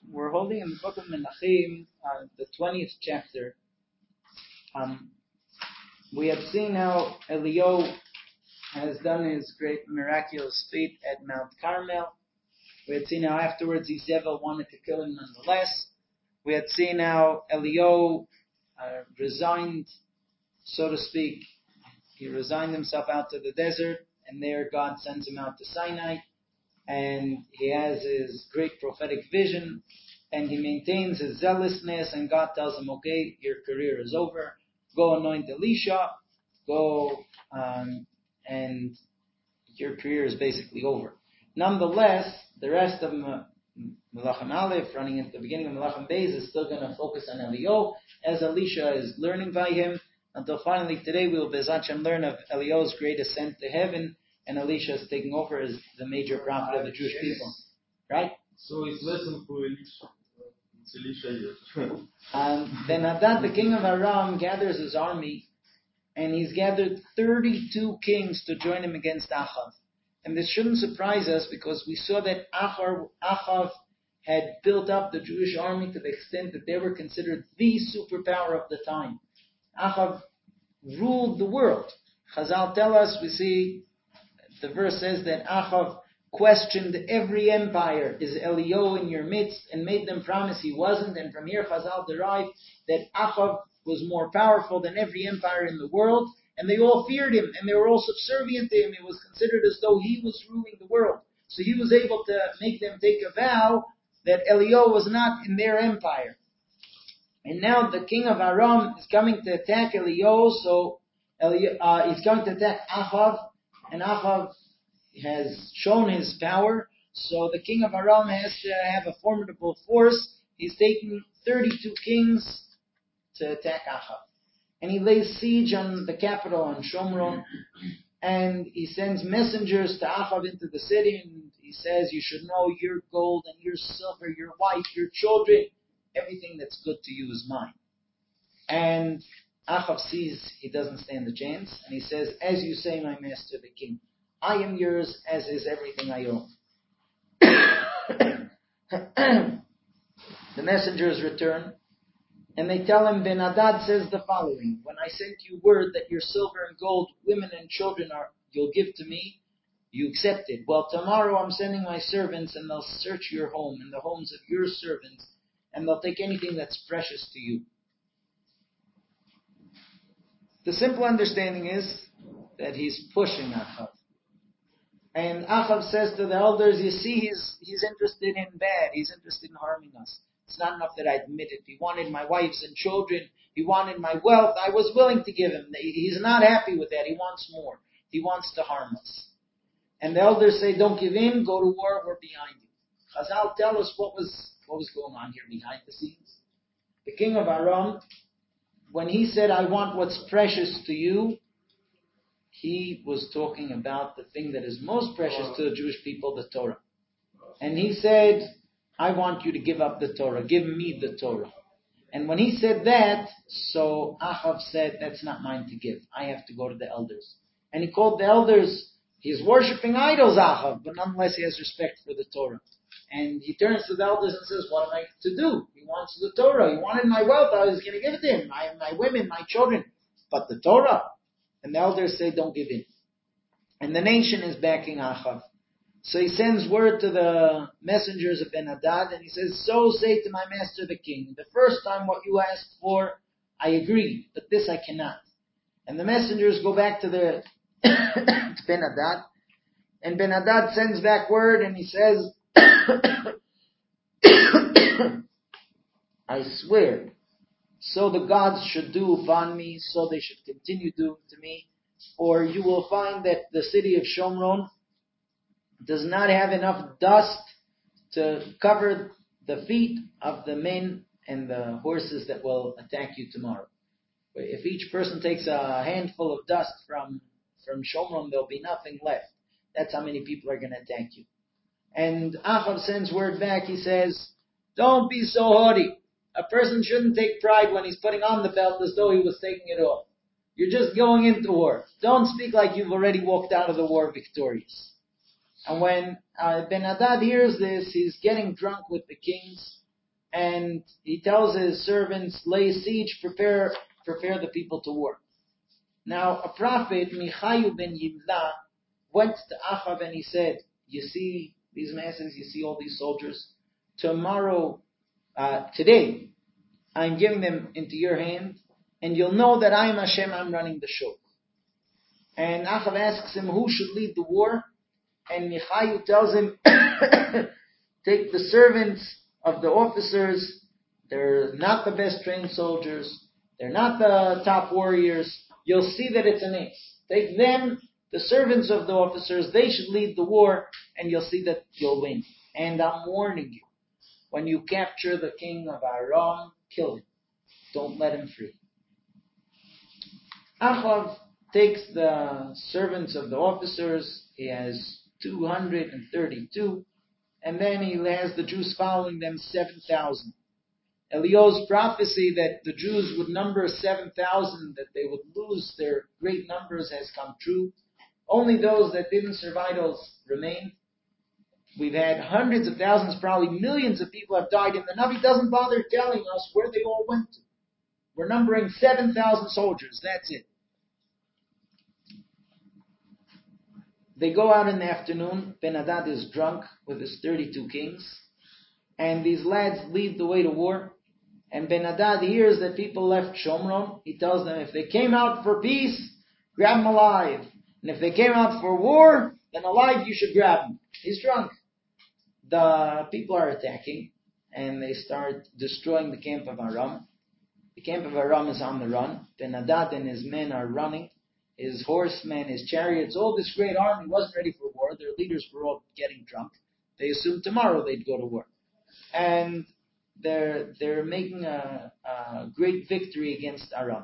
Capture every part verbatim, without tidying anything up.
we're holding in the book of Menachim, uh, the twentieth chapter. Um, we have seen how Eliyahu has done his great miraculous feat at Mount Carmel. We had seen how afterwards Izebel wanted to kill him nonetheless. We had seen how Eliyahu uh, resigned, so to speak. He resigned himself out to the desert, and there God sends him out to Sinai, and he has his great prophetic vision, and he maintains his zealousness, and God tells him, okay, your career is over. Go anoint Elisha. Go, um, and your career is basically over. Nonetheless, the rest of Melachim Aleph, running into the beginning of Melachim Beis, is still going to focus on Eliyahu, as Elisha is learning by him, until finally today we will, Be'ezrat Hashem, learn of Eliyahu's great ascent to heaven, and Elisha is taking over as the major prophet of the Jewish people. Right? So it's lesson for Elisha. It's Elisha here. um, then Hadad, the king of Aram, gathers his army, and he's gathered thirty-two kings to join him against Achav. And this shouldn't surprise us, because we saw that Achav, Achav had built up the Jewish army to the extent that they were considered the superpower of the time. Achav ruled the world. Chazal tell us, we see, the verse says that Achav questioned every empire, is Eliyahu in your midst, and made them promise he wasn't. And from here Chazal derive that Achav was more powerful than every empire in the world, and they all feared him, and they were all subservient to him. It was considered as though he was ruling the world. So he was able to make them take a vow that Eliyahu was not in their empire. And now the king of Aram is coming to attack Eliyahu, so Eli- uh, he's going to attack Achav, and Achav has shown his power, so the king of Aram has to have a formidable force. He's taking thirty-two kings to attack Achav. And he lays siege on the capital, on Shomron, and he sends messengers to Achav into the city, and he says, you should know your gold and your silver, your wife, your children, everything that's good to you is mine. And Achav sees he doesn't stand a chance, and he says, as you say, my master the king, I am yours, as is everything I own. The messengers return, and they tell him, Ben-Hadad says the following, when I sent you word that your silver and gold, women and children are you'll give to me, you accepted. Well, tomorrow I'm sending my servants, and they'll search your home and the homes of your servants, and they'll take anything that's precious to you. The simple understanding is that he's pushing Achav. And Achav says to the elders, you see, he's he's interested in bad. He's interested in harming us. It's not enough that I admit it. He wanted my wives and children. He wanted my wealth. I was willing to give him. He's not happy with that. He wants more. He wants to harm us. And the elders say, don't give in. Go to war. We're behind you. Chazal tell us what was what was going on here behind the scenes. The king of Aram, when he said, I want what's precious to you, he was talking about the thing that is most precious to the Jewish people, the Torah. And he said, I want you to give up the Torah. Give me the Torah. And when he said that, so Achav said, that's not mine to give. I have to go to the elders. And he called the elders. He's worshipping idols, Achav, but nonetheless he has respect for the Torah. And he turns to the elders and says, what am I to do? He wants the Torah. He wanted my wealth. I was going to give it to him. My, my women, my children. But the Torah. And the elders say, don't give in. And the nation is backing Achav. So he sends word to the messengers of Ben-Hadad, and he says, so say to my master the king, the first time what you asked for, I agreed, but this I cannot. And the messengers go back to the to Ben-Hadad, and Ben-Hadad sends back word, and he says, I swear, so the gods should do upon me, so they should continue doing to me, or you will find that the city of Shomron does not have enough dust to cover the feet of the men and the horses that will attack you tomorrow. If each person takes a handful of dust from, from Shomron, there'll be nothing left. That's how many people are going to attack you. And Achav sends word back. He says, don't be so haughty. A person shouldn't take pride when he's putting on the belt as though he was taking it off. You're just going into war. Don't speak like you've already walked out of the war victorious. And when uh, Ben-Hadad hears this, he's getting drunk with the kings, and he tells his servants, lay siege, prepare, prepare the people to war. Now, a prophet, Michayu ben Yimla, went to Achav and he said, you see these masses, you see all these soldiers? Tomorrow, uh, today, I'm giving them into your hand, and you'll know that I'm Hashem, I'm running the show. And Achav asks him who should lead the war, and Michayu tells him, take the servants of the officers. They're not the best trained soldiers. They're not the top warriors. You'll see that it's an ace. Take them, the servants of the officers. They should lead the war, and you'll see that you'll win. And I'm warning you, when you capture the king of Aram, kill him. Don't let him free. Achav takes the servants of the officers. He has two hundred thirty-two. And then he has the Jews following them, seven thousand. Eliyahu's prophecy that the Jews would number seven thousand, that they would lose their great numbers, has come true. Only those that didn't survive those remain. We've had hundreds of thousands, probably millions of people have died, and the Navi doesn't bother telling us where they all went to. We're numbering seven thousand soldiers, that's it. They go out in the afternoon. Ben-Hadad is drunk with his thirty-two kings. And these lads lead the way to war. And Ben-Hadad hears that people left Shomron. He tells them if they came out for peace, grab them alive. And if they came out for war, then alive you should grab them. He's drunk. The people are attacking. And they start destroying the camp of Aram. The camp of Aram is on the run. Ben-Hadad and his men are running. His horsemen, his chariots, all this great army wasn't ready for war. Their leaders were all getting drunk. They assumed tomorrow they'd go to war. And they're they're making a, a great victory against Aram.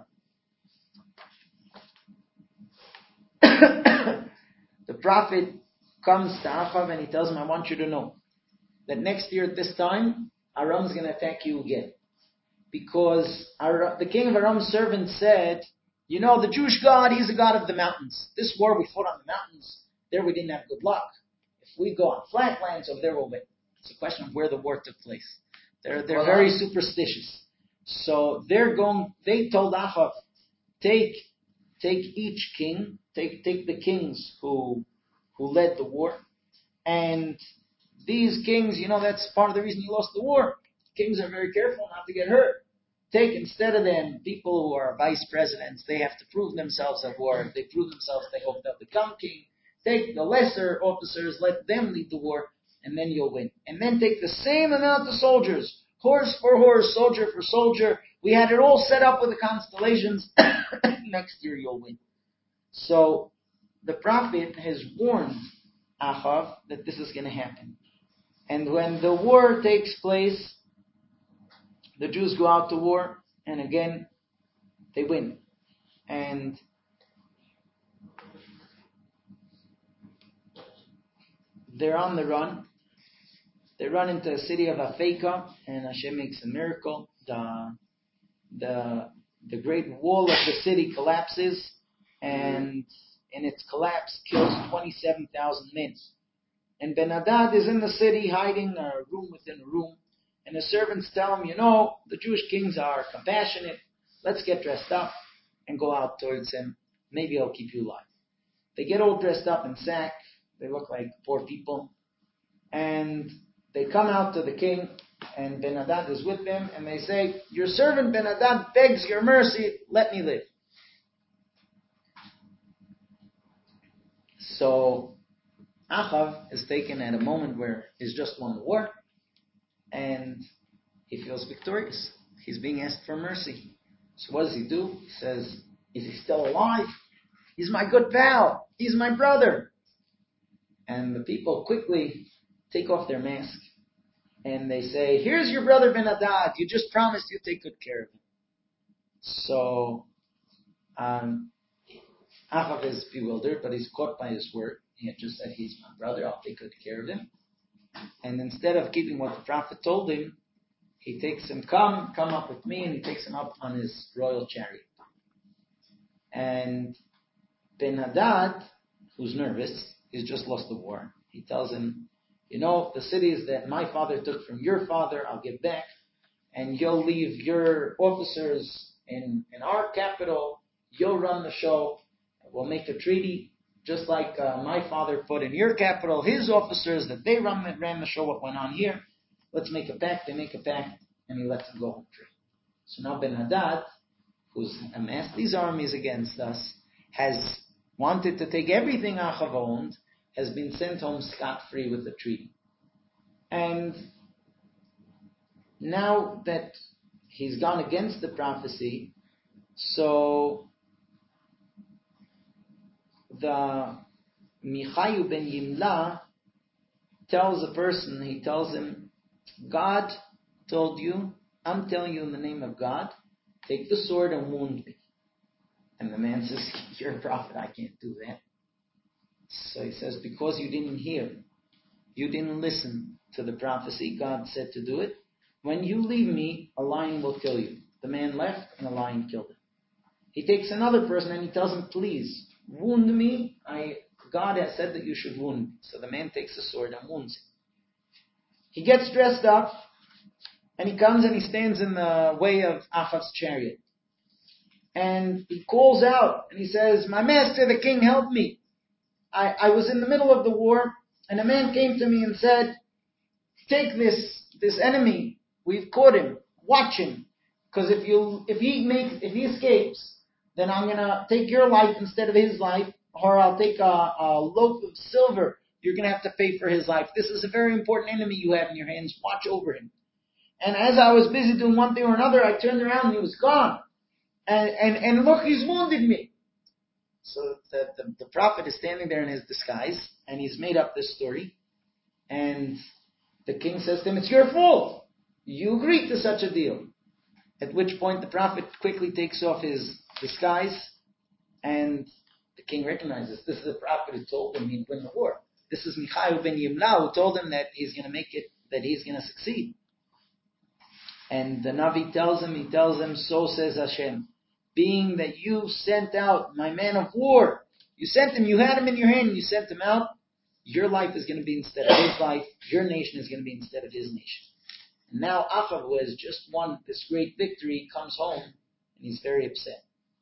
The prophet comes to Achav and he tells him, I want you to know that next year at this time, Aram's going to attack you again. Because Aram, the king of Aram's servant said, you know, the Jewish God, he's a God of the mountains. This war we fought on the mountains. There we didn't have good luck. If we go on flatlands, over there we'll win. It's a question of where the war took place. They're they're well, very superstitious. So they're going. They told Achav, take take each king, take take the kings who who led the war, and these kings, you know, that's part of the reason you lost the war. Kings are very careful not to get hurt. Take, instead of them, people who are vice presidents, they have to prove themselves at war. If they prove themselves, they hope they'll become king. Take the lesser officers, let them lead the war, and then you'll win. And then take the same amount of soldiers, horse for horse, soldier for soldier. We had it all set up with the constellations. Next year you'll win. So the prophet has warned Achav that this is going to happen. And when the war takes place, the Jews go out to war, and again, they win. And they're on the run. They run into the city of Afeka, and Hashem makes a miracle. The, the, the great wall of the city collapses, and in its collapse kills twenty-seven thousand men. And Ben-Hadad is in the city, hiding a room within a room. And the servants tell him, you know, the Jewish kings are compassionate. Let's get dressed up and go out towards him. Maybe he'll keep you alive. They get all dressed up in sack. They look like poor people. And they come out to the king, and Ben-Hadad is with them. And they say, your servant Ben-Hadad begs your mercy. Let me live. So Achav is taken at a moment where he's just won the war. And he feels victorious. He's being asked for mercy. So what does he do? He says, is he still alive? He's my good pal. He's my brother. And the people quickly take off their mask. And they say, here's your brother Ben-Hadad. You just promised you'd take good care of him. So um, Achav is bewildered, but he's caught by his word. He had just said, he's my brother. I'll take good care of him. And instead of keeping what the prophet told him, he takes him, come, come up with me, and he takes him up on his royal chariot. And Ben-Hadad, who's nervous, he's just lost the war. He tells him, you know, the cities that my father took from your father, I'll give back. and you'll leave your officers in, in our capital, you'll run the show, we'll make a treaty, just like uh, my father put in your capital his officers, that they run, ran the show, what went on here. Let's make a pact. They make a pact, and he lets them go home free. So now Ben-Hadad, who's amassed these armies against us, has wanted to take everything Achav owned, has been sent home scot-free with the treaty. And now that he's gone against the prophecy, so the Michayu ben Yimla tells a person, he tells him, God told you, I'm telling you in the name of God, take the sword and wound me. And the man says, you're a prophet, I can't do that. So he says, because you didn't hear, you didn't listen to the prophecy, God said to do it. When you leave me, a lion will kill you. The man left and a lion killed him. He takes another person and he tells him, please, wound me. I, God has said that you should wound me. So the man takes the sword and wounds him. He gets dressed up and he comes and he stands in the way of Achav's chariot. And he calls out and he says, my master, the king, help me. I, I was in the middle of the war and a man came to me and said, take this, this enemy. We've caught him. Watch him. Because if you, if he makes, if he escapes, then I'm going to take your life instead of his life, or I'll take a, a loaf of silver. You're going to have to pay for his life. This is a very important enemy you have in your hands. Watch over him. And as I was busy doing one thing or another, I turned around and he was gone. And, and, and look, he's wounded me. So the, the, the prophet is standing there in his disguise, and he's made up this story. And the king says to him, it's your fault. You agreed to such a deal. At which point the prophet quickly takes off his disguise, and the king recognizes this is the prophet who told him he'd win the war. This is Michayu ben Yimla who told him that he's going to make it, that he's going to succeed. And the Navi tells him, he tells him, so says Hashem, being that you sent out my man of war, you sent him, you had him in your hand, and you sent him out, your life is going to be instead of his life, your nation is going to be instead of his nation. And now Achav, who has just won this great victory, comes home, and he's very upset.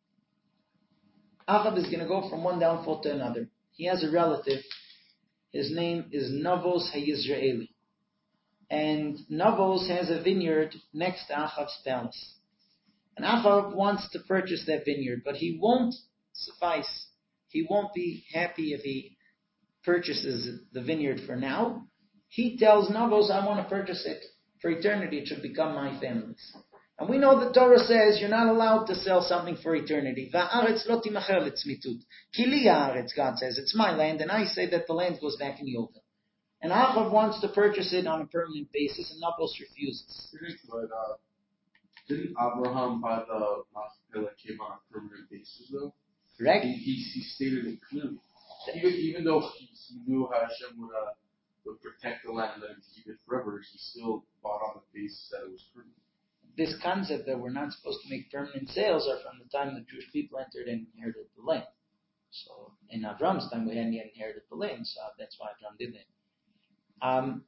Achav is going to go from one downfall to another. He has a relative, his name is Navos HaYizraeli. And Navos has a vineyard next to Achav's palace. And Achav wants to purchase that vineyard, but he won't suffice. He won't be happy if he purchases the vineyard for now. He tells Navos, I want to purchase it for eternity. It should become my family's. And we know the Torah says you're not allowed to sell something for eternity. Va'aretz lo timacher letzmitut. Ki li haaretz, God says, it's my land, and I say that the land goes back in Yovel. And Achav wants to purchase it on a permanent basis, and Navos refuses. But, uh, didn't Abraham buy the Machpelah came on a permanent basis though? Correct. He, he, he stated it clearly. Even even though he, he knew how Hashem would uh, would protect the land and let him keep it forever, he still bought on the basis that it was permanent. This concept that we're not supposed to make permanent sales are from the time the Jewish people entered and inherited the land. So in Avram's time, we hadn't yet inherited the land, so that's why Avram did that. Um,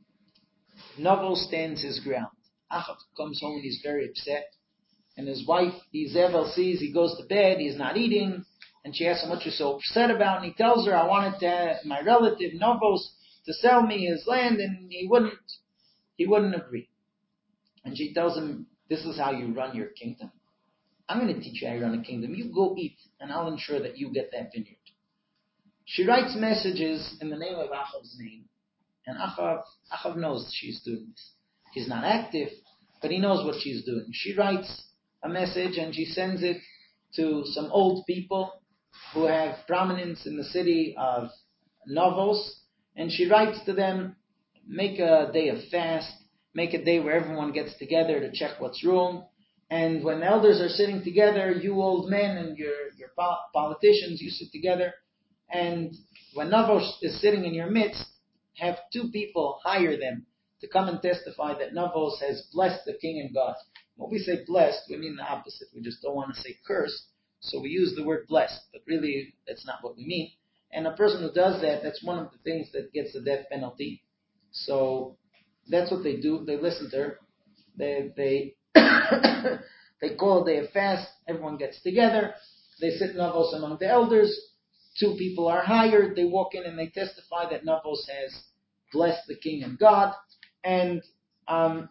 Novel stands his ground. Achav comes home and he's very upset. And his wife, Izebel, sees he goes to bed, he's not eating, and she asks him what you're so upset about. And he tells her, I wanted to, my relative Novos to sell me his land, and he wouldn't, he wouldn't agree. And she tells him, this is how you run your kingdom. I'm going to teach you how you run a kingdom. You go eat, and I'll ensure that you get that vineyard. She writes messages in the name of Achav's name. And Achav, Achav knows she's doing this. He's not active, but he knows what she's doing. She writes a message and she sends it to some old people who have prominence in the city of Novos. And she writes to them, make a day of fast, make a day where everyone gets together to check what's wrong. And when elders are sitting together, you old men and your, your politicians, you sit together. And when Novos is sitting in your midst, have two people, hire them to come and testify that Navos has blessed the king and God. When we say blessed, we mean the opposite. We just don't want to say cursed, so we use the word blessed, but really that's not what we mean. And a person who does that, that's one of the things that gets the death penalty. So that's what they do. They listen to her. They they they call a day of fast. Everyone gets together. They sit Navos among the elders. Two people are hired. They walk in and they testify that Navos has blessed the king and God, and um,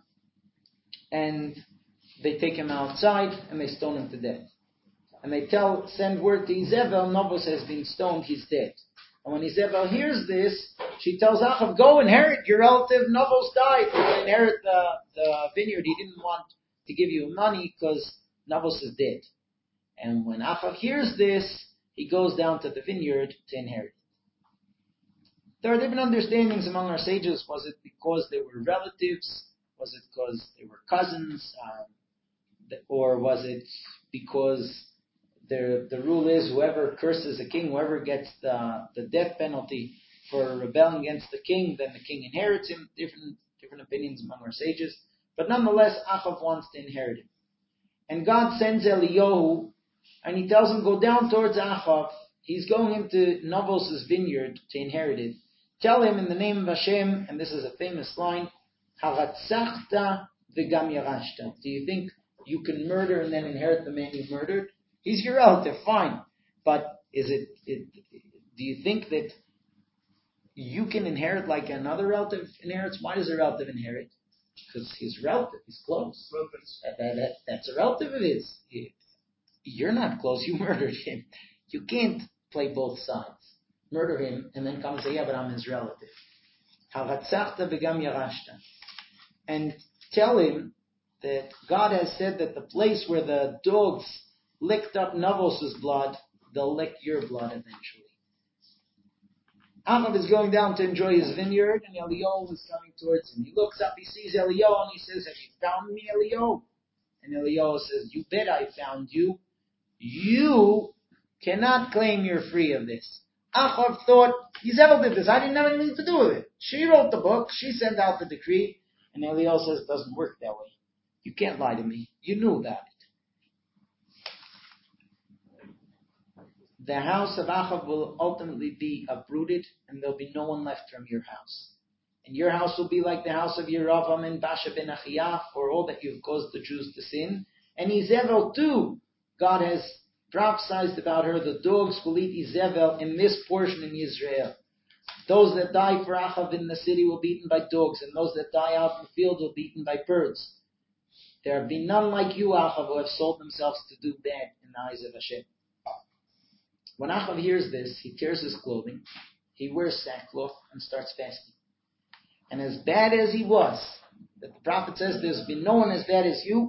and they take him outside and they stone him to death. And they tell, send word to Izebel, Navos has been stoned, he's dead. And when Izebel hears this, she tells Achav, go inherit your relative, Navos died. Go inherit the, the vineyard. He didn't want to give you money because Navos is dead. And when Achav hears this, he goes down to the vineyard to inherit it. There are different understandings among our sages. Was it because they were relatives? Was it because they were cousins? Um, or was it because the the rule is whoever curses a king, whoever gets the, the death penalty for rebelling against the king, then the king inherits him. Different different opinions among our sages. But nonetheless, Achav wants to inherit him. And God sends Eliyahu, and he tells him, go down towards Achav. He's going into Navos' vineyard to inherit it. Tell him in the name of Hashem, and this is a famous line, Haratzachta v'gam yarashta. Do you think you can murder and then inherit the man you murdered? He's your relative, fine. But is it, it, do you think that you can inherit like another relative inherits? Why does a relative inherit? Because he's relative, he's close. That, that, that, that's a relative of his. You're not close, you murdered him. You can't play both sides. Murder him and then come and say, yeah, but I'm his relative. Haratzachta v'gam yarashta. And tell him that God has said that the place where the dogs licked up Navos' blood, they'll lick your blood eventually. Achav is going down to enjoy his vineyard, and Eliyahu is coming towards him. He looks up, he sees Eliyahu, and he says, have you found me, Eliyahu? And Eliyahu says, you bet I found you. You cannot claim you're free of this. Achav thought, Izebel did this, I didn't have anything to do with it. She wrote the book, she sent out the decree, and Eliyahu says, it doesn't work that way. You can't lie to me. You knew about it. The house of Achav will ultimately be uprooted, and there'll be no one left from your house. And your house will be like the house of Yeravam and Basha ben Achiyah, for all that you've caused the Jews to sin. And Izebel too, God has prophesied about her, the dogs will eat Izebel in this portion in Israel. Those that die for Achav in the city will be eaten by dogs, and those that die out in the field will be eaten by birds. There have been none like you, Achav, who have sold themselves to do bad in the eyes of Hashem. When Achav hears this, he tears his clothing, he wears sackcloth, and starts fasting. And as bad as he was, that the prophet says there's been no one as bad as you,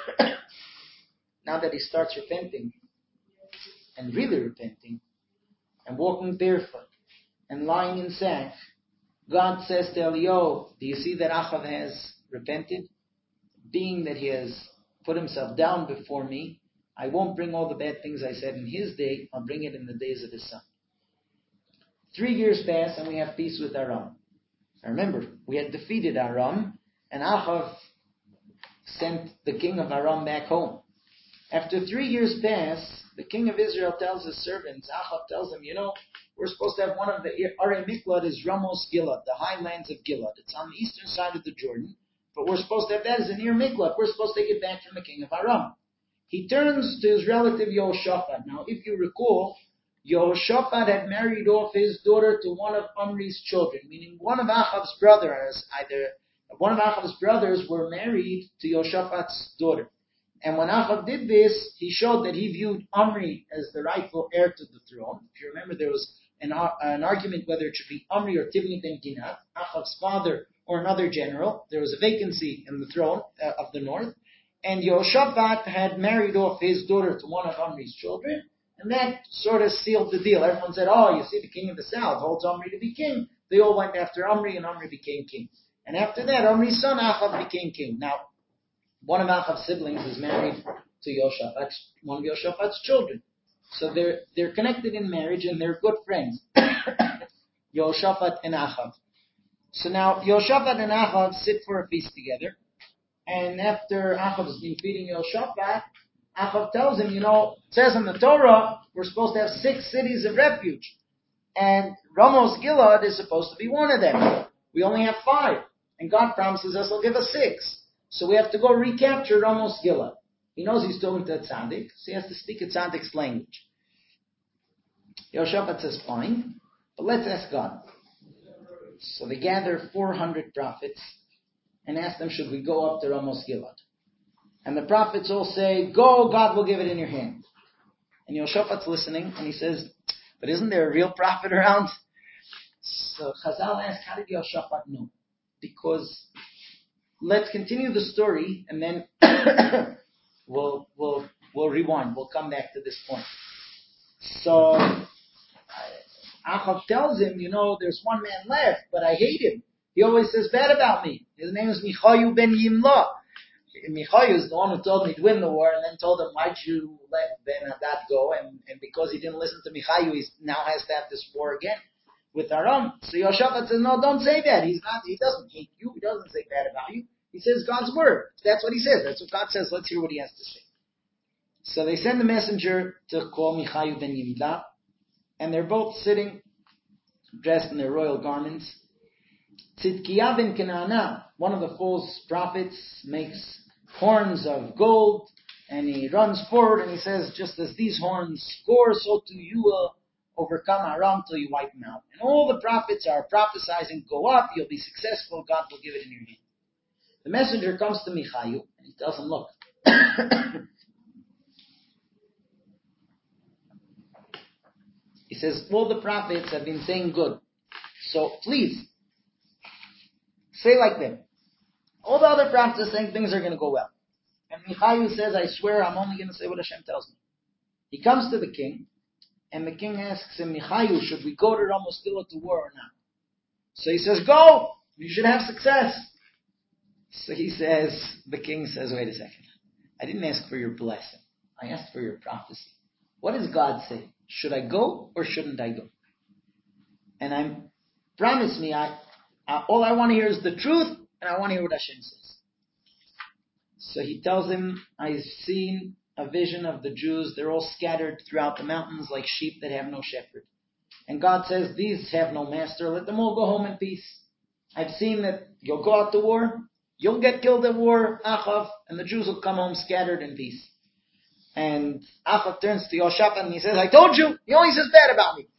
now that he starts repenting, and really repenting, and walking barefoot, and lying in sack, God says to Eliyahu, do you see that Achav has repented? Being that he has put himself down before me, I won't bring all the bad things I said in his day, I'll bring it in the days of his son. Three years pass and we have peace with Aram. Now remember, we had defeated Aram, and Achav sent the king of Aram back home. After three years pass, the king of Israel tells his servants, Achav tells them, you know, we're supposed to have one of the, Arei Miklad is Ramos Gilad, the highlands of Gilad. It's on the eastern side of the Jordan, but we're supposed to have that as a near Miklad. We're supposed to take it back from the king of Aram. He turns to his relative Yehoshaphat. Now, if you recall, Yehoshaphat had married off his daughter to one of Omri's children, meaning one of Achav's brothers, either one of Achav's brothers were married to Yehoshaphat's daughter. And when Achav did this, he showed that he viewed Omri as the rightful heir to the throne. If you remember, there was an, an argument whether it should be Omri or Tivni ben Ginat, Achav's father or another general. There was a vacancy in the throne uh, of the north. And Yehoshaphat had married off his daughter to one of Omri's children, and that sort of sealed the deal. Everyone said, oh, you see, the king of the south holds Omri to be king. They all went after Omri, and Omri became king. And after that, Omri's son Achav became king. Now, one of Achav's siblings is married to Yehoshaphat's, one of Yehoshaphat's children. So they're, they're connected in marriage, and they're good friends. Yehoshaphat and Achav. So now, Yehoshaphat and Achav sit for a feast together. And after Achav has been feeding Yehoshaphat, Achav tells him, you know, it says in the Torah, we're supposed to have six cities of refuge. And Ramos Gilad is supposed to be one of them. We only have five. And God promises us he'll give us six. So we have to go recapture Ramos Gilad. He knows he's talking to a tzaddik, so he has to speak a tzaddik's language. Yehoshaphat says, fine, but let's ask God. So they gather four hundred prophets and ask them, should we go up to Ramos Gilad? And the prophets all say, go, God will give it in your hand. And Yehoshaphat's listening, and he says, but isn't there a real prophet around? So Chazal asked, how did Yehoshaphat know? Because let's continue the story, and then we'll we'll we'll rewind. We'll come back to this point. So Achav tells him, you know, there's one man left, but I hate him. He always says bad about me. His name is Michayu ben Yimla. Michayu is the one who told me to win the war, and then told him, why'd you let Ben Hadad go? And, and because he didn't listen to Michayu, he now has to have this war again with Aram. So Yehoshaphat says, no, don't say that. He's not. He doesn't hate you. He doesn't say bad about you. He says God's word. That's what he says. That's what God says. Let's hear what he has to say. So they send the messenger to call Michayu ben Yimla, and they're both sitting, dressed in their royal garments. Tzidkiah ben Kenana, one of the false prophets, makes horns of gold, and he runs forward and he says, just as these horns score, so too you will overcome Aram till you wipe them out. And all the prophets are prophesizing, go up, you'll be successful, God will give it in your hand. The messenger comes to Michayu and he tells him, look, he says, all the prophets have been saying good. So please, say like them. All the other prophets are saying things are going to go well. And Michayu says, I swear I'm only going to say what Hashem tells me. He comes to the king, and the king asks him, Michayu, should we go to Ramos Gilad to war or not? So he says, go! You should have success. So he says, the king says, wait a second. I didn't ask for your blessing. I asked for your prophecy. What does God say? Should I go or shouldn't I go? And I promise me, I, I all I want to hear is the truth, and I want to hear what Hashem says. So he tells him, I've seen a vision of the Jews. They're all scattered throughout the mountains like sheep that have no shepherd. And God says, these have no master. Let them all go home in peace. I've seen that you'll go out to war. You'll get killed at war, Achav, and the Jews will come home scattered in peace. And Achav turns to Yehoshaphat and he says, I told you, he only says bad about me.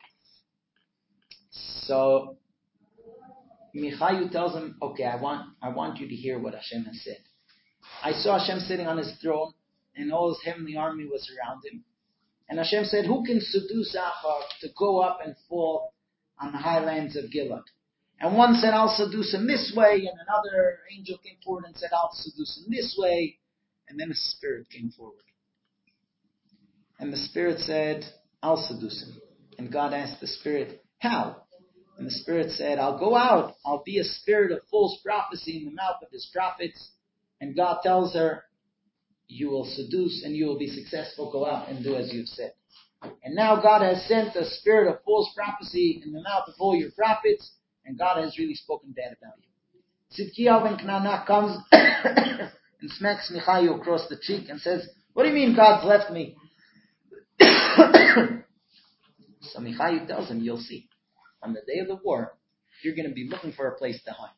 So Michayu tells him, okay, I want I want you to hear what Hashem has said. I saw Hashem sitting on his throne, and all his heavenly army was around him. And Hashem said, who can seduce Achav to go up and fall on the highlands of Gilad? And one said, I'll seduce him this way, and another angel came forward and said, I'll seduce him this way. And then a spirit came forward. And the spirit said, I'll seduce him. And God asked the spirit, how? And the spirit said, I'll go out. I'll be a spirit of false prophecy in the mouth of his prophets. And God tells her, you will seduce and you will be successful. Go out and do as you've said. And now God has sent a spirit of false prophecy in the mouth of all your prophets. And God has really spoken bad about you. Tzidkiah ben Kenana comes and smacks Michayu across the cheek and says, what do you mean God's left me? So Michayu tells him, you'll see. On the day of the war, you're going to be looking for a place to hide.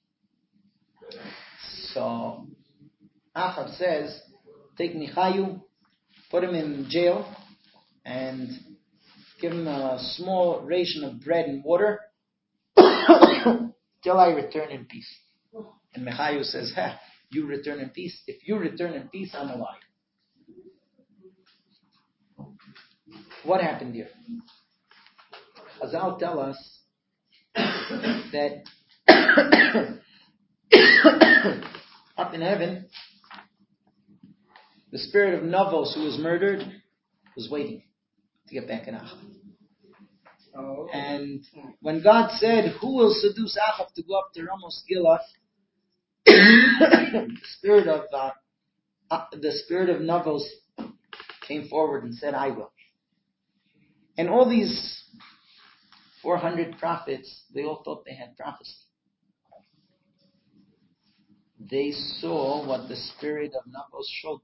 So Achav says, take Michayu, put him in jail, and give him a small ration of bread and water till I return in peace. And Michayu says, ha, you return in peace? If you return in peace, I'm alive. What happened here? Chazal tell us that up in heaven, the spirit of Navos, who was murdered, was waiting to get back at Achav. Oh. And when God said, who will seduce Achav to go up to Ramos Gilad, the spirit of uh, uh, the spirit of Navos came forward and said, I will. And all these four hundred prophets, they all thought they had prophecy. They saw what the spirit of Navos showed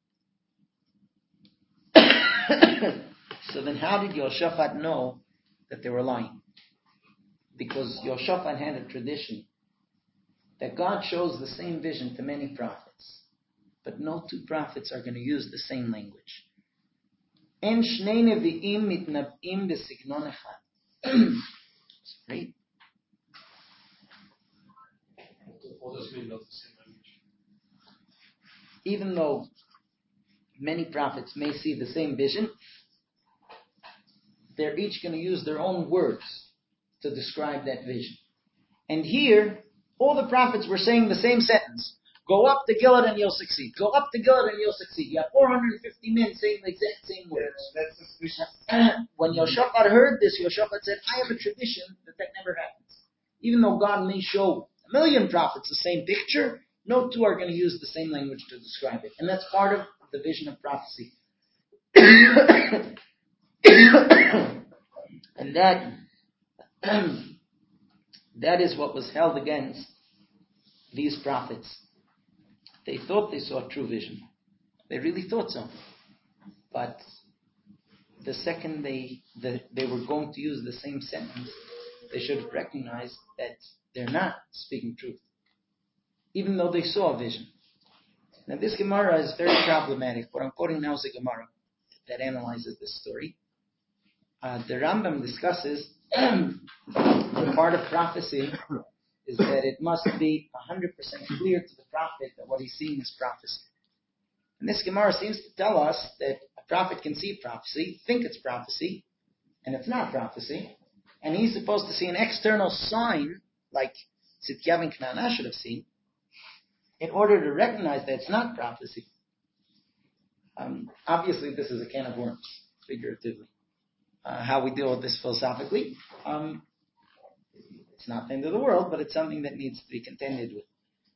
them. So then how did Yehoshaphat know that they were lying? Because Yehoshaphat had a tradition that God shows the same vision to many prophets. but no two prophets are going to use the same language. En shnei nevi'im mitnab'im b'signon echad. Sorry. What does it mean not the same language? Even though many prophets may see the same vision, they're each going to use their own words to describe that vision. And here, all the prophets were saying the same sentence. Go up to Gilad and you'll succeed. Go up to Gilad and you'll succeed. You have four hundred fifty men saying the exact same words. Yeah, that's suspicious. When Yoshaphat heard this, Yoshaphat said, I have a tradition that that never happens. Even though God may show a million prophets the same picture, no two are going to use the same language to describe it. And that's part of the vision of prophecy. And that, that is what was held against these prophets. They thought they saw true vision. They really thought so. But the second they the, they were going to use the same sentence, they should have recognized that they're not speaking truth, even though they saw a vision. Now this Gemara is very problematic. What I'm quoting now is a Gemara that analyzes this story. Uh, the Rambam discusses the part of prophecy is that it must be one hundred percent clear to the prophet that what he's seeing is prophecy. And this Gemara seems to tell us that a prophet can see prophecy, think it's prophecy, and it's not prophecy, and he's supposed to see an external sign, like Tzidkiyav and Kna'ana should have seen, in order to recognize that it's not prophecy. Um, obviously, this is a can of worms, figuratively. Uh, how we deal with this philosophically. Um, it's not the end of the world, but it's something that needs to be contended with.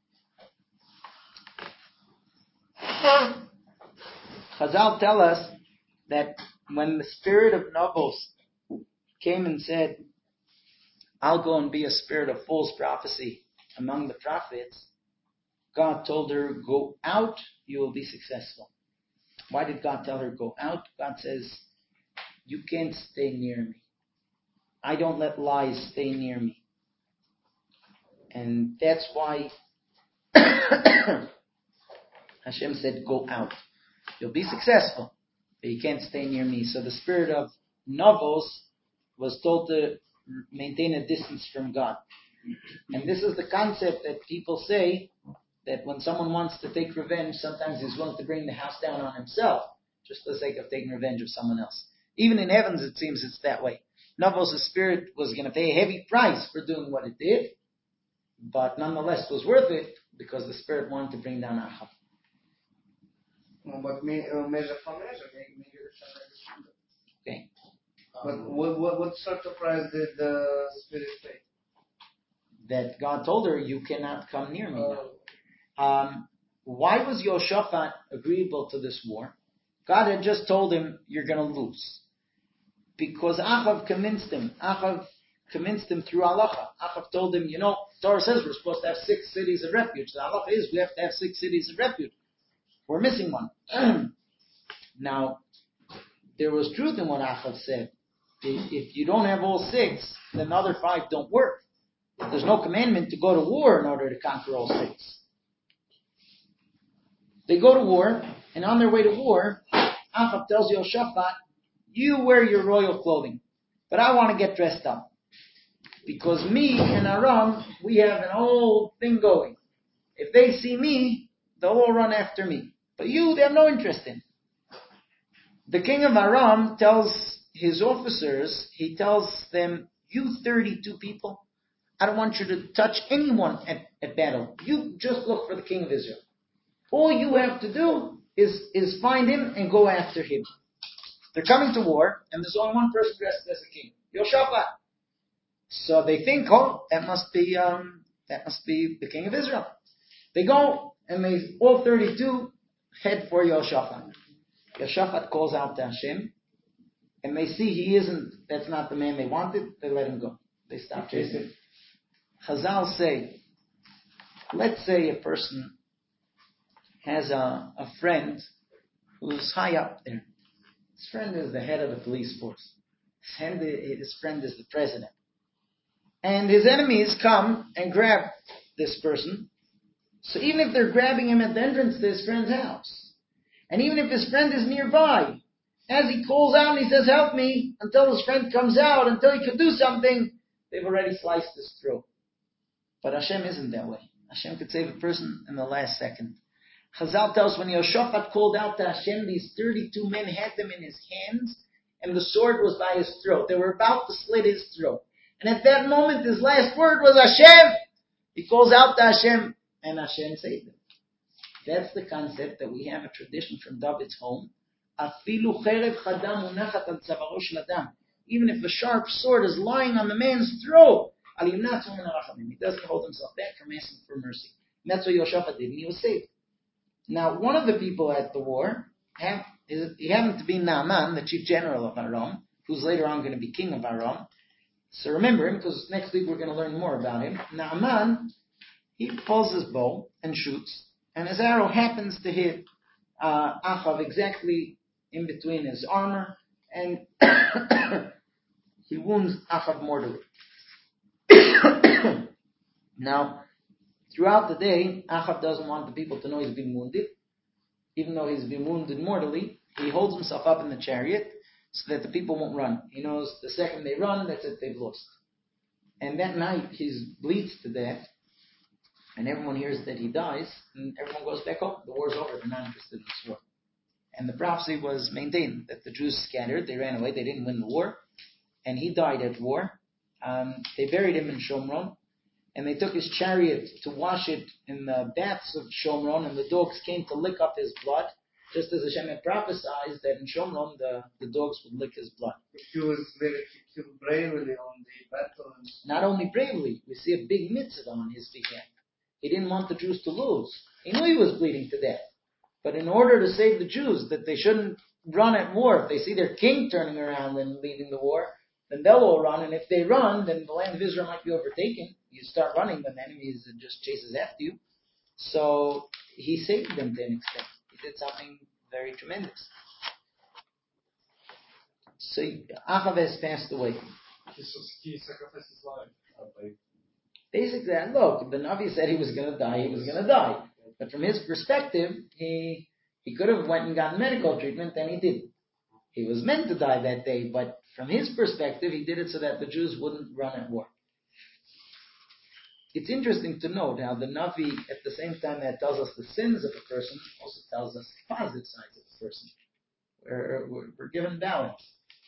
Chazal tell us that when the spirit of Nabos came and said, I'll go and be a spirit of false prophecy among the prophets, God told her, go out, you will be successful. Why did God tell her, go out? God says, you can't stay near me. I don't let lies stay near me. And that's why Hashem said, go out. You'll be successful, but you can't stay near me. So the spirit of Navos was told to maintain a distance from God. And this is the concept that people say, that when someone wants to take revenge, sometimes he's willing to bring the house down on himself, just for the sake of taking revenge of someone else. Even in heavens, it seems it's that way. Navos' spirit was going to pay a heavy price for doing what it did, but nonetheless was worth it because the spirit wanted to bring down Achab. No, but me, uh, measure for measure, make, make it Okay. But what, what, what sort of price did the spirit pay? That God told her, you cannot come near me now. Um, why was Yoshaphat agreeable to this war? God had just told him, you're going to lose. Because Achav convinced him. Achav convinced him through halacha. Achav told him, you know, Torah says we're supposed to have six cities of refuge. The halacha is we have to have six cities of refuge. We're missing one. Now, there was truth in what Achav said. If you don't have all six, then the other five don't work. There's no commandment to go to war in order to conquer all six. They go to war, and on their way to war, Achav tells Yoshaphat, you wear your royal clothing, but I want to get dressed up. Because me and Aram, we have an whole thing going. If they see me, they'll all run after me. But you, they have no interest in. The king of Aram tells his officers, he tells them, you thirty-two people, I don't want you to touch anyone at, at battle. You just look for the king of Israel. All you have to do is, is find him and go after him. They're coming to war, and there's only one person dressed as a king, Yoshaphat. So they think, oh, that must be um, that must be the king of Israel. They go, and they all thirty-two head for Yoshaphat. Yoshaphat calls out to Hashem, and they see he isn't. That's not the man they wanted. They let him go. They stop chasing. Chazal say, let's say a person has a, a friend who's high up there. His friend is the head of the police force. His friend, his friend is the president. And his enemies come and grab this person So even if they're grabbing him at the entrance to his friend's house, and even if his friend is nearby, as he calls out and he says, help me, until his friend comes out, until he could do something, they've already sliced his throat. But Hashem isn't that way. Hashem could save a person in the last second. Chazal tells when Yehoshaphat called out to Hashem, these thirty-two men had them in his hands, and the sword was by his throat. They were about to slit his throat. And at that moment, his last word was Hashem. He calls out to Hashem, and Hashem saved him. That's the concept that we have a tradition from David's home. Afilu cherev chadam munachat al tzavaro shel adam. Even if a sharp sword is lying on the man's throat, al yimnatzu min harachamim. He doesn't hold himself back from asking for mercy. And that's what Yehoshaphat did, and he was saved. Now, one of the people at the war, have, he happened to be Naaman, the chief general of Aram, who's later on going to be king of Aram. So remember him, because next week we're going to learn more about him. Naaman, he pulls his bow and shoots, and his arrow happens to hit uh, Achav exactly in between his armor, and he wounds Achav mortally. Now, throughout the day, Achav doesn't want the people to know he's been wounded. Even though he's been wounded mortally, he holds himself up in the chariot so that the people won't run. He knows the second they run, that's it, they've lost. And that night, he bleeds to death, and everyone hears that he dies, and everyone goes back home. The war's over, they're not interested in this war. And the prophecy was maintained that the Jews scattered, they ran away, they didn't win the war, and he died at war. Um, they buried him in Shomron, and they took his chariot to wash it in the baths of Shomron, and the dogs came to lick up his blood, just as Hashem had prophesied that in Shomron the, the dogs would lick his blood. He was very he killed bravely on the battle. Not only bravely, we see a big mitzvah on his behalf. He didn't want the Jews to lose. He knew he was bleeding to death. But in order to save the Jews, that they shouldn't run at war, if they see their king turning around and leading the war, then they'll all run, and if they run, then the land of Israel might be overtaken. You start running, then the enemy just chases after you. So he saved them to an extent. He did something very tremendous. So Achav has passed away. He sacrificed his life. Basically, look, the Navi said he was going to die, he was going to die. But from his perspective, he he could have went and gotten medical treatment, and he didn't. He was meant to die that day, but from his perspective, he did it so that the Jews wouldn't run at war. It's interesting to note how the Navi, at the same time that tells us the sins of a person, also tells us the positive sides of a person. We're, we're, we're given balance.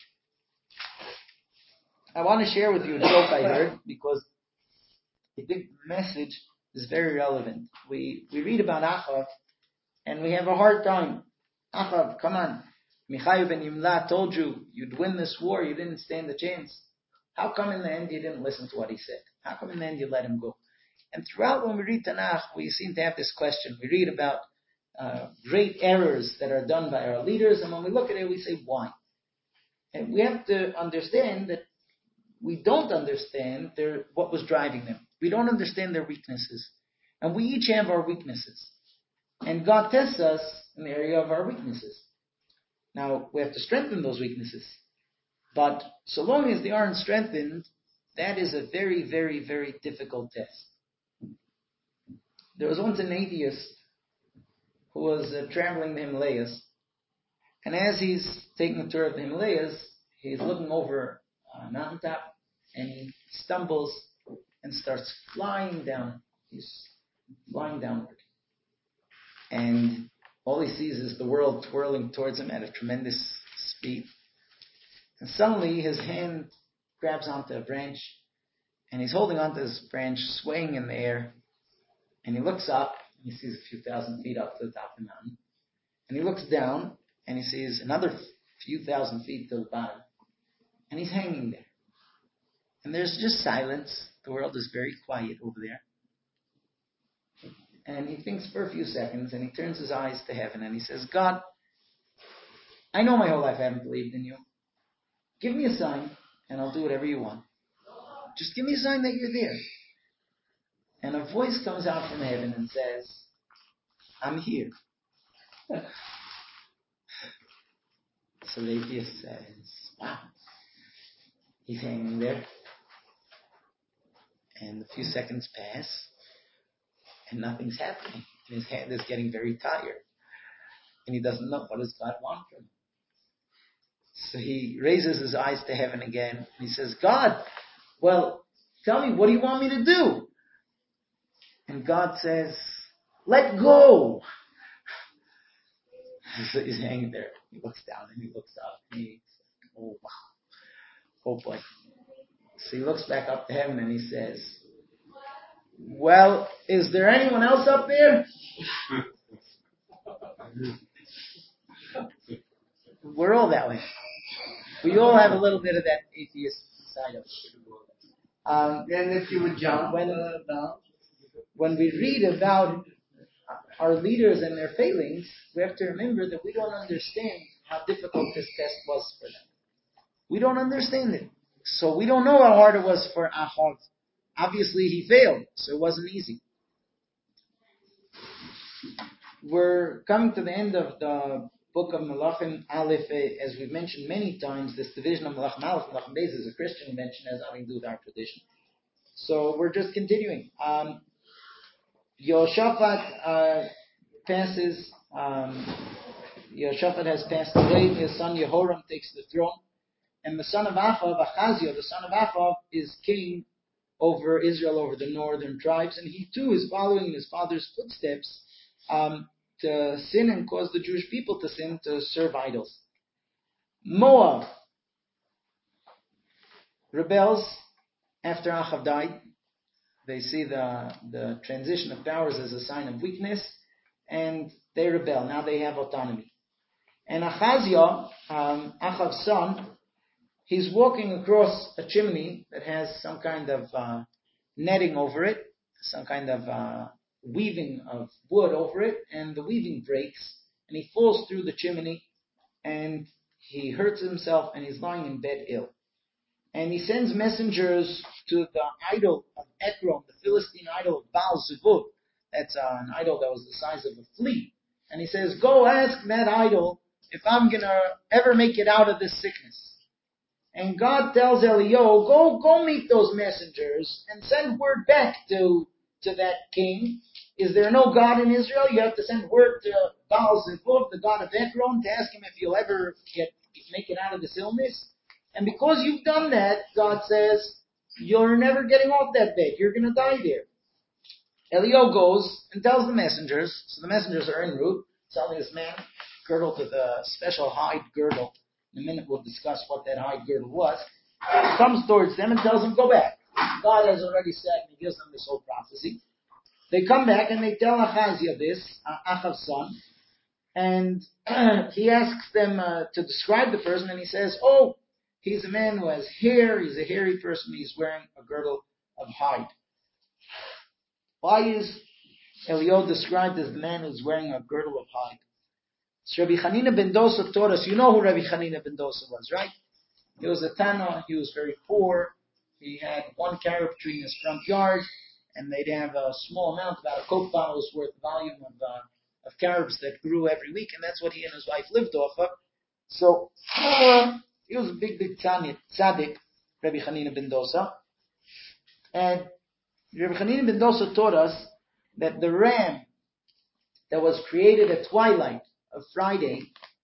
I want to share with you a joke I heard, because I think the message is very relevant. We we read about Achav, and we have a hard time. Achav, come on. Michai ben Yimla told you you'd win this war, you didn't stand a chance. How come in the end you didn't listen to what he said? How come in the end you let him go? And throughout when we read Tanakh, we seem to have this question. We read about uh, great errors that are done by our leaders, and when we look at it, we say, why? And we have to understand that we don't understand their, what was driving them. We don't understand their weaknesses. And we each have our weaknesses. And God tests us in the area of our weaknesses. Now, we have to strengthen those weaknesses. But so long as they aren't strengthened, that is a very, very, very difficult test. There was once an atheist who was uh, traveling the Himalayas. And as he's taking a tour of the Himalayas, he's looking over a mountaintop, and he stumbles and starts flying down. He's flying downward. And all he sees is the world twirling towards him at a tremendous speed. And suddenly his hand grabs onto a branch, and he's holding onto this branch, swaying in the air. And he looks up, and he sees a few thousand feet up to the top of the mountain. And he looks down, and he sees another few thousand feet to the bottom. And he's hanging there. And there's just silence. The world is very quiet over there. And he thinks for a few seconds, and he turns his eyes to heaven, and he says, God, I know my whole life I haven't believed in you. Give me a sign, and I'll do whatever you want. Just give me a sign that you're there. And a voice comes out from heaven and says, I'm here. So the atheist says, wow. He's hanging there. And a few seconds pass. and nothing's happening. And his hand is getting very tired. And he doesn't know what does God want from him. So he raises his eyes to heaven again. And he says, God, well, tell me, what do you want me to do? And God says, let go. So he's hanging there. He looks down and he looks up. And he says, oh, wow. Oh, boy. So he looks back up to heaven and he says, well, is there anyone else up there? We're all that way. We all have a little bit of that atheist side of us. Um, And if you would jump when, uh, down. when we read about our leaders and their failings, we have to remember that we don't understand how difficult this test was for them. We don't understand it. So we don't know how hard it was for Achav. Obviously he failed, so it wasn't easy. We're coming to the end of the book of Malachim Aleph. As we've mentioned many times, this division of Malachim Aleph, Malachim Beis is a Christian invention, has nothing to do with our tradition. So we're just continuing. Um, Yehoshaphat uh, passes, um, Yehoshaphat has passed away, his son Yehoram takes the throne, and the son of Achav, Achazio, the son of Achav, is king over Israel, over the northern tribes, and he too is following in his father's footsteps um, to sin and cause the Jewish people to sin, to serve idols. Moab rebels after Achav died. They see the, the transition of powers as a sign of weakness, and they rebel. Now they have autonomy. And Achazia, um, Achav's son, he's walking across a chimney that has some kind of uh, netting over it, some kind of uh, weaving of wood over it, and the weaving breaks, and he falls through the chimney, and he hurts himself, and he's lying in bed ill. And he sends messengers to the idol of Ekron, the Philistine idol of Baal Zebub. That's uh, an idol that was the size of a flea. And he says, go ask that idol if I'm going to ever make it out of this sickness. And God tells Eliyahu, go, go meet those messengers and send word back to, to that king. Is there no God in Israel? You have to send word to Baal Zebub, the god of Ekron, to ask him if you'll ever get, make it out of this illness. And because you've done that, God says, you're never getting off that bed. You're going to die there. Eliyahu goes and tells the messengers. So the messengers are en route, telling this man, girdled with a special hide girdle. In a minute we'll discuss what that hide girdle was. He comes towards them and tells them, go back. God has already said, and he gives them this whole prophecy. They come back and they tell Achazia this, uh, Achav's son, and he asks them uh, to describe the person, and he says, oh, he's a man who has hair, he's a hairy person, he's wearing a girdle of hide. Why is Eliyahu described as the man who's wearing a girdle of hide? So Rabbi Chanina ben Dosa taught us, you know who Rabbi Chanina ben Dosa was, right? He was a Tana, he was very poor, he had one carob tree in his front yard, and they'd have a small amount, about a Coke bottle's worth volume of, uh, of carobs that grew every week, and that's what he and his wife lived off of. So, uh, he was a big, big tzaddik, Rabbi Chanina ben Dosa. And Rabbi Chanina ben Dosa taught us that the ram that was created at twilight of Friday,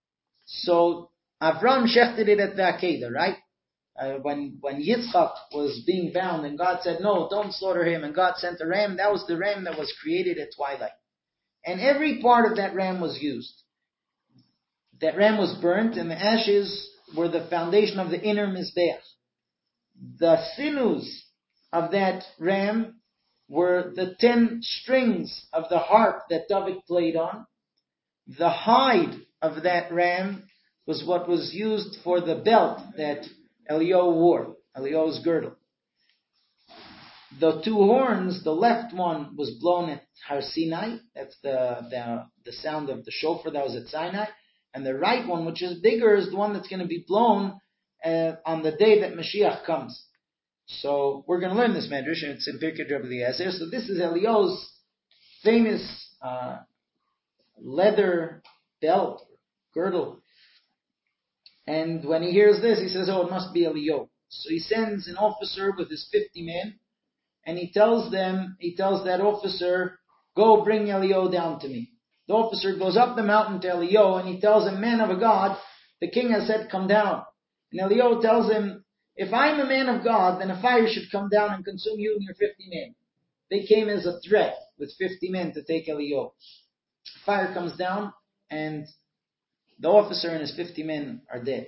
so Avram shechted it at the Akedah, right? Uh, when, when Yitzchak was being bound and God said, no, don't slaughter him, and God sent the ram, that was the ram that was created at twilight. And every part of that ram was used. That ram was burnt, and the ashes were the foundation of the inner Mizbeach. The sinews of that ram were the ten strings of the harp that David played on. The hide of that ram was what was used for the belt that Eliyahu wore, Eliyahu's girdle. The two horns, the left one was blown at Har Sinai, that's the, the, the sound of the shofar that was at Sinai, and the right one, which is bigger, is the one that's going to be blown uh, on the day that Mashiach comes. So we're going to learn this Medrash, and it's in Pirkei Rabbi Eliezer. So this is Eliyahu's famous uh, leather belt, girdle. And when he hears this, he says, oh, it must be Eliyahu. So he sends an officer with his fifty men, and he tells them, he tells that officer, Go bring Eliyahu down to me. The officer goes up the mountain to Eliyahu and he tells him, man of a God, the king has said, come down. And Eliyahu tells him, if I'm a man of God, then a fire should come down and consume you and your fifty men. They came as a threat with fifty men to take Eliyahu. Fire comes down and the officer and his fifty men are dead.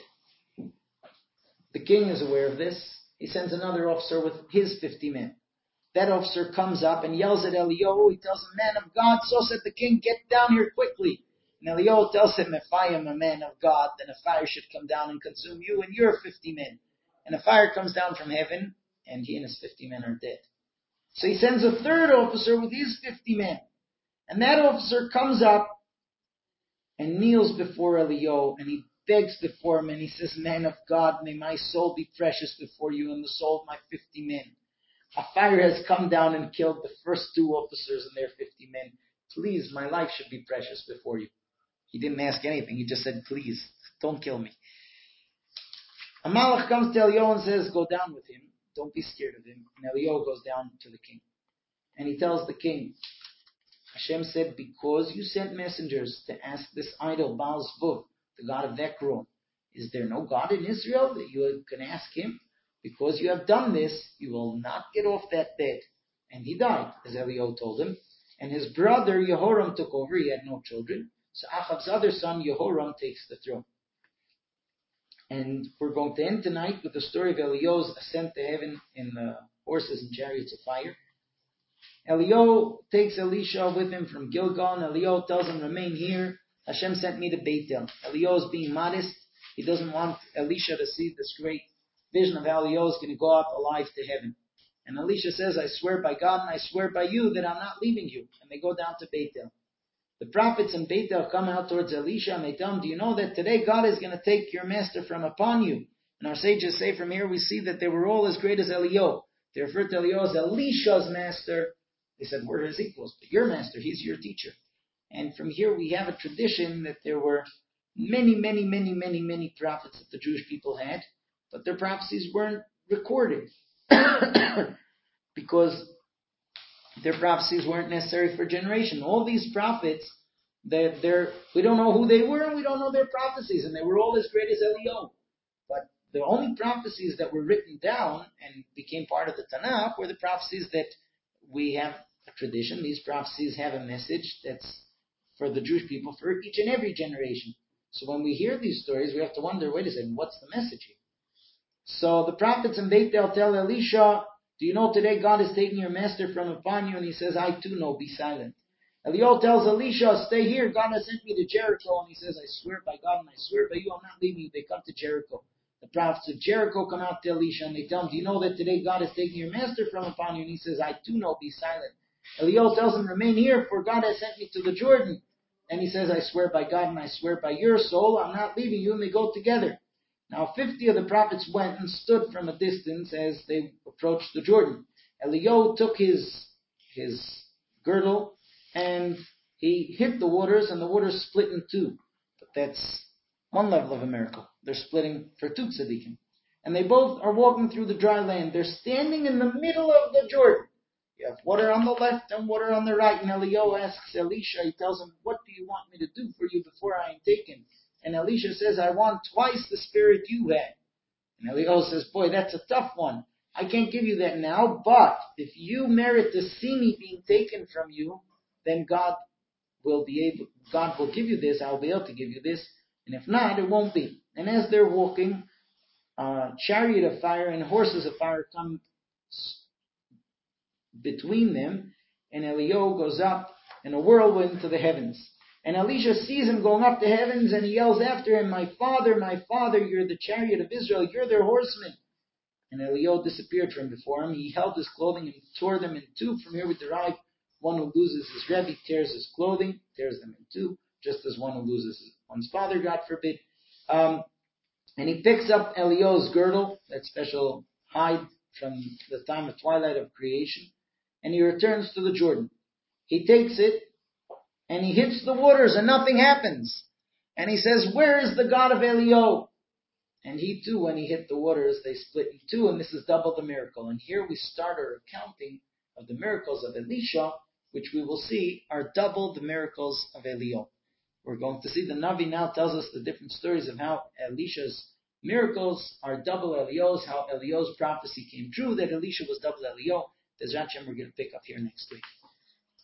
The king is aware of this. He sends another officer with his fifty men. That officer comes up and yells at Eliyahu. He tells him, man of God, so said the king, get down here quickly. And Eliyahu tells him, if I am a man of God, then a fire should come down and consume you and your fifty men. And a fire comes down from heaven, and he and his fifty men are dead. So he sends a third officer with his fifty men. And that officer comes up and kneels before Eliyahu, and he begs before him, and he says, man of God, may my soul be precious before you and the soul of my fifty men. A fire has come down and killed the first two officers and their fifty men. Please, my life should be precious before you. He didn't ask anything. He just said, please, don't kill me. A malach comes to Eliyahu and says, go down with him. Don't be scared of him. And Eliyahu goes down to the king. And he tells the king, Hashem said, because you sent messengers to ask this idol, Baal Zevug, the god of Ekron, is there no God in Israel that you can ask him? Because you have done this, you will not get off that bed. And he died, as Eliyahu told him. And his brother Yehoram took over. He had no children. So Achab's other son, Yehoram, takes the throne. And we're going to end tonight with the story of Eliyahu's ascent to heaven in the horses and chariots of fire. Eliyahu takes Elisha with him from Gilgal, and Eliyahu tells him, remain here. Hashem sent me to Beit-El. Eliyahu is being modest. He doesn't want Elisha to see this great vision of how Eliyahu is going to go up alive to heaven. And Elisha says, I swear by God and I swear by you that I'm not leaving you. And they go down to Beit-El. The prophets in Beit-El come out towards Elisha and they tell him, do you know that today God is going to take your master from upon you? And our sages say from here we see that they were all as great as Eliyahu. They refer to Eliyahu as Elisha's master. They said, we're his equals, but your master, he's your teacher. And from here we have a tradition that there were many, many, many, many, many prophets that the Jewish people had, but their prophecies weren't recorded because their prophecies weren't necessary for generation. All these prophets, they're, they're, we don't know who they were and we don't know their prophecies, and they were all as great as Eliyahu. But the only prophecies that were written down and became part of the Tanakh were the prophecies that we have a tradition. These prophecies have a message that's for the Jewish people for each and every generation. So when we hear these stories, we have to wonder, wait a second, what's the message here? So the prophets in Beit-El tell Elisha, do you know today God is taking your master from upon you? And he says, I too know, be silent. Eliyahu tells Elisha, stay here, God has sent me to Jericho. And he says, I swear by God and I swear by you, I'm not leaving you. They come to Jericho. The prophets of Jericho come out to Elisha and they tell him, do you know that today God is taking your master from upon you? And he says, I too know, be silent. Eliyahu tells him, remain here, for God has sent me to the Jordan. And he says, I swear by God and I swear by your soul, I'm not leaving you. And they go together. Now fifty of the prophets went and stood from a distance as they approached the Jordan. Eliyahu took his, his girdle and he hit the waters, and the waters split in two. But that's one level of a miracle. They're splitting for two tzaddikim. And they both are walking through the dry land. They're standing in the middle of the Jordan. You have water on the left and water on the right. And Eliyahu asks Elisha, he tells him, what do you want me to do for you before I am taken? And Elisha says, I want twice the spirit you had. And Eliyahu says, boy, that's a tough one. I can't give you that now, but if you merit to see me being taken from you, then God will be able, God will give you this, I'll be able to give you this. And if not, it won't be. And as they're walking, a chariot of fire and horses of fire come between them, and Eliyahu goes up in a whirlwind to the heavens. And Elisha sees him going up to heavens, and he yells after him, my father, my father, you're the chariot of Israel, you're their horseman. And Eliyahu disappeared from before him. He held his clothing and tore them in two. From here we derive one who loses his Rebbe tears his clothing, tears them in two, just as one who loses one's father, God forbid. Um, and he picks up Eliyahu's girdle, that special hide from the time of twilight of creation, and he returns to the Jordan. He takes it, and he hits the waters, and nothing happens. And he says, where is the God of Eliyahu? And he too, when he hit the waters, they split in two, and this is double the miracle. And here we start our accounting of the miracles of Elisha which we will see are double the miracles of Eliyahu. We're going to see the Navi now tells us the different stories of how Elisha's miracles are double Eliyahu's, how Eliyahu's prophecy came true that Elisha was double Eliyahu. There's Hashem we're going to pick up here next week.